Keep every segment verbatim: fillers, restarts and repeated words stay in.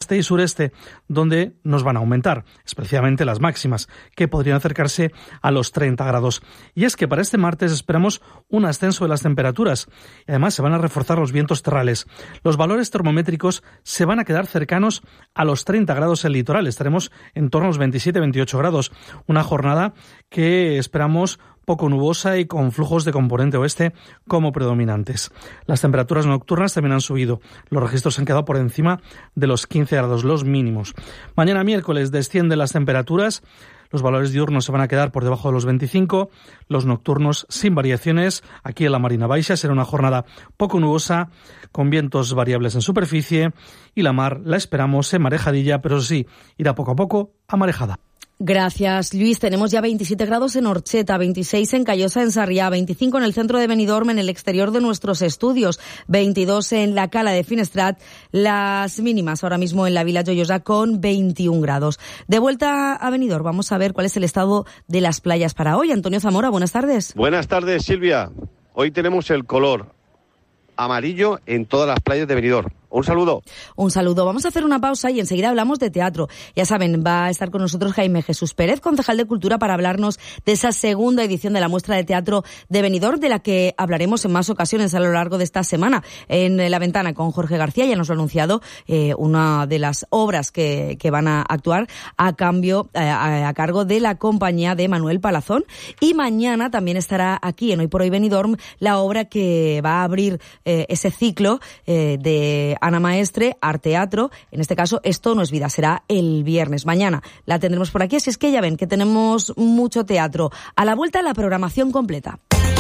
este y sureste, donde nos van a aumentar, especialmente las máximas, que podrían acercarse a los treinta grados. Y es que para este martes esperamos un ascenso de las temperaturas y además se van a reforzar los vientos terrales. Los valores termométricos se van a quedar cercanos a los treinta grados en el litoral. Estaremos en torno a los veintisiete veintiocho grados. Una jornada que esperamos poco nubosa y con flujos de componente oeste como predominantes. Las temperaturas nocturnas también han subido. Los registros han quedado por encima de los quince grados, los mínimos. Mañana miércoles descienden las temperaturas. Los valores diurnos se van a quedar por debajo de los veinticinco, los nocturnos sin variaciones. Aquí en la Marina Baixa será una jornada poco nubosa, con vientos variables en superficie, y la mar la esperamos en marejadilla, pero sí, irá poco a poco a marejada. Gracias, Luis. Tenemos ya veintisiete grados en Orcheta, veintiséis en Callosa, en Sarriá, veinticinco en el centro de Benidorm, en el exterior de nuestros estudios, veintidós en la Cala de Finestrat, las mínimas ahora mismo en la Vila Joyosa con veintiún grados. De vuelta a Benidorm, vamos a ver cuál es el estado de las playas para hoy. Antonio Zamora, buenas tardes. Buenas tardes, Silvia. Hoy tenemos el color amarillo en todas las playas de Benidorm. Un saludo. Un saludo. Vamos a hacer una pausa y enseguida hablamos de teatro. Ya saben, va a estar con nosotros Jaime Jesús Pérez, concejal de Cultura, para hablarnos de esa segunda edición de la muestra de teatro de Benidorm, de la que hablaremos en más ocasiones a lo largo de esta semana. En La Ventana con Jorge García ya nos lo ha anunciado, eh, una de las obras que, que van a actuar a cambio, eh, a, a cargo de la compañía de Manuel Palazón. Y mañana también estará aquí en Hoy por Hoy Benidorm la obra que va a abrir eh, ese ciclo eh, de Ana Maestre, Arteatro. En este caso, Esto no es vida, será el viernes. Mañana la tendremos por aquí, así es que ya ven que tenemos mucho teatro. A la vuelta, la programación completa.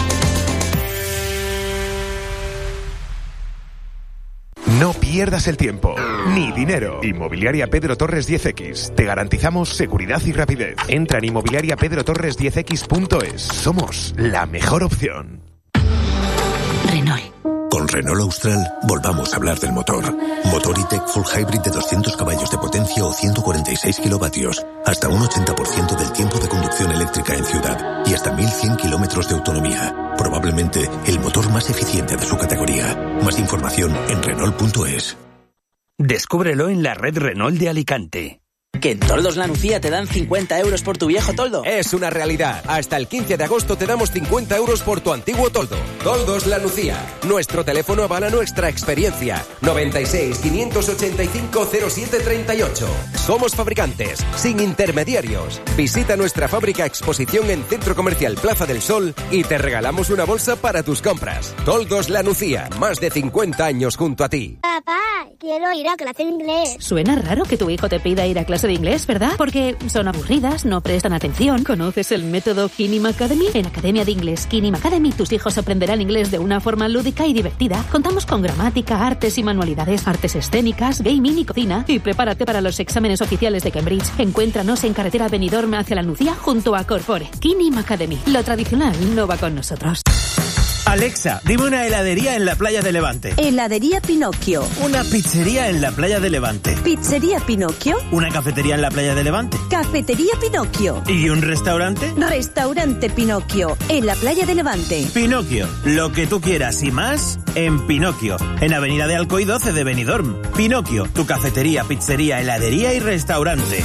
No pierdas el tiempo, ni dinero. Inmobiliaria Pedro Torres diez equis. Te garantizamos seguridad y rapidez. Entra en inmobiliaria pedro torres diez equis punto es. Somos la mejor opción. Renault. Con Renault Austral, volvamos a hablar del motor. Motor E-Tech Full Hybrid de doscientos caballos de potencia o ciento cuarenta y seis kilovatios. Hasta un ochenta por ciento del tiempo de conducción eléctrica en ciudad. Y hasta mil cien kilómetros de autonomía. Probablemente el motor más eficiente de su categoría. Más información en Renault punto es. Descúbrelo en la red Renault de Alicante. ¿Que en Toldos La Nucía te dan cincuenta euros por tu viejo toldo? Es una realidad. Hasta el quince de agosto te damos cincuenta euros por tu antiguo toldo. Toldos La Nucía. Nuestro teléfono avala nuestra experiencia. noventa y seis, quinientos ochenta y cinco, cero siete treinta y ocho. Somos fabricantes, sin intermediarios. Visita nuestra fábrica exposición en Centro Comercial Plaza del Sol y te regalamos una bolsa para tus compras. Toldos La Nucía. Más de cincuenta años junto a ti. Papá, quiero ir a clase de inglés. Suena raro que tu hijo te pida ir a clase de inglés, ¿verdad? Porque son aburridas, no prestan atención. ¿Conoces el método Kinim Academy? En Academia de Inglés Kinim Academy tus hijos aprenderán inglés de una forma lúdica y divertida. Contamos con gramática, artes y manualidades, artes escénicas, gaming y cocina. Y prepárate para los exámenes oficiales de Cambridge. Encuéntranos en carretera Benidorm hacia la Nucía junto a Corpore. Kinim Academy. Lo tradicional no va con nosotros. Alexa, dime una heladería en la playa de Levante. Heladería Pinocchio. Una pizzería en la playa de Levante. Pizzería Pinocchio. Una cafetería en la playa de Levante. Cafetería Pinocchio. ¿Y un restaurante? Restaurante Pinocchio, en la playa de Levante. Pinocchio, lo que tú quieras y más en Pinocchio, en Avenida de Alcoy doce de Benidorm. Pinocchio, tu cafetería, pizzería, heladería y restaurante.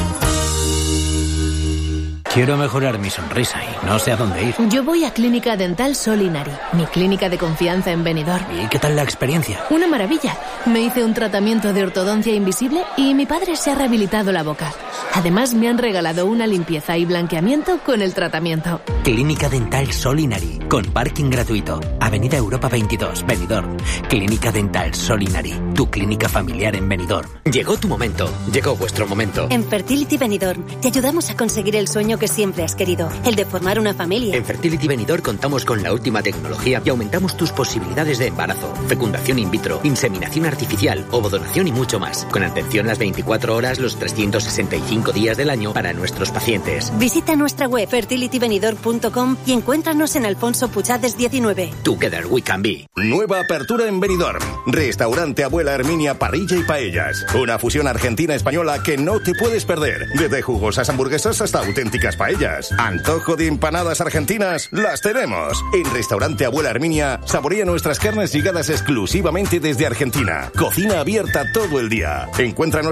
Quiero mejorar mi sonrisa y no sé a dónde ir. Yo voy a Clínica Dental Solinari, mi clínica de confianza en Benidorm. ¿Y qué tal la experiencia? Una maravilla. Me hice un tratamiento de ortodoncia invisible y mi padre se ha rehabilitado la boca. Además me han regalado una limpieza y blanqueamiento con el tratamiento. Clínica Dental Solinari, con parking gratuito. Avenida Europa veintidós, Benidorm. Clínica Dental Solinari, tu clínica familiar en Benidorm. Llegó tu momento, llegó vuestro momento. En Fertility Benidorm te ayudamos a conseguir el sueño que siempre has querido, el de formar una familia. En Fertility Benidorm contamos con la última tecnología y aumentamos tus posibilidades de embarazo, fecundación in vitro, inseminación artificial, ovodonación y mucho más. Con atención las veinticuatro horas, los trescientos sesenta y cinco días del año para nuestros pacientes. Visita nuestra web fertility benidorm punto com y encuéntranos en Alfonso Puchades diecinueve. Together we can be. Nueva apertura en Benidorm. Restaurante Abuela Herminia Parrilla y Paellas. Una fusión argentina-española que no te puedes perder. Desde jugosas hamburguesas hasta auténticas paellas. Antojo de empanadas argentinas, las tenemos. En Restaurante Abuela Herminia, saborea nuestras carnes llegadas exclusivamente desde Argentina. Cocina abierta todo el día. Encuéntranos